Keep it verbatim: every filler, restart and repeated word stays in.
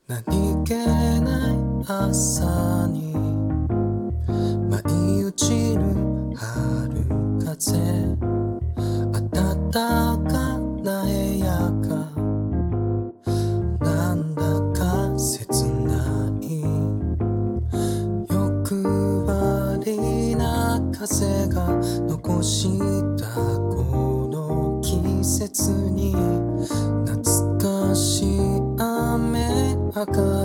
何気ない朝に舞い落ちる春風、暖かな部屋がなんだか切ない欲張りな風が残したこの季節に懐かしい雨上が